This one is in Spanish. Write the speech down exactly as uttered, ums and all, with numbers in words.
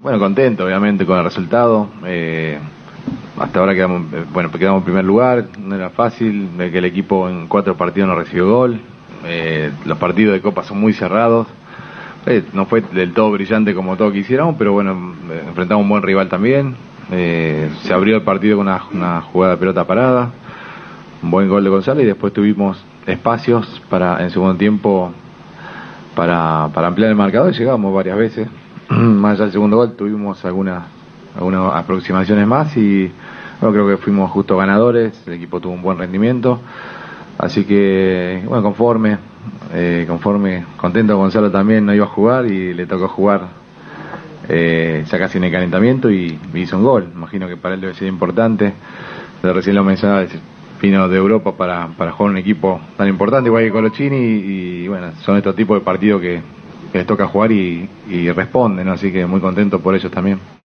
Bueno, contento obviamente con el resultado. Eh, hasta ahora quedamos, eh, bueno, quedamos en primer lugar, no era fácil, eh, que el equipo en cuatro partidos no recibió gol. Eh, los partidos de Copa son muy cerrados. Eh, no fue del todo brillante como todos quisiéramos, pero bueno, eh, enfrentamos un buen rival también. Eh, se abrió el partido con una, una jugada de pelota parada, un buen gol de Gonzalo, y después tuvimos espacios para en segundo tiempo para, para ampliar el marcador y llegamos varias veces. Más allá del segundo gol tuvimos algunas algunas aproximaciones más y bueno, creo que fuimos justo ganadores. El equipo tuvo un buen rendimiento, así que bueno, conforme eh, conforme contento. Gonzalo también no iba a jugar y le tocó jugar eh, ya casi en el calentamiento y hizo un gol. Imagino que para él debe ser importante. Recién lo mencionaba, vino de Europa para, para jugar un equipo tan importante igual que Colochini y, y bueno, son estos tipos de partidos que que les toca jugar y, y responden, ¿no? Así que muy contento por ellos también.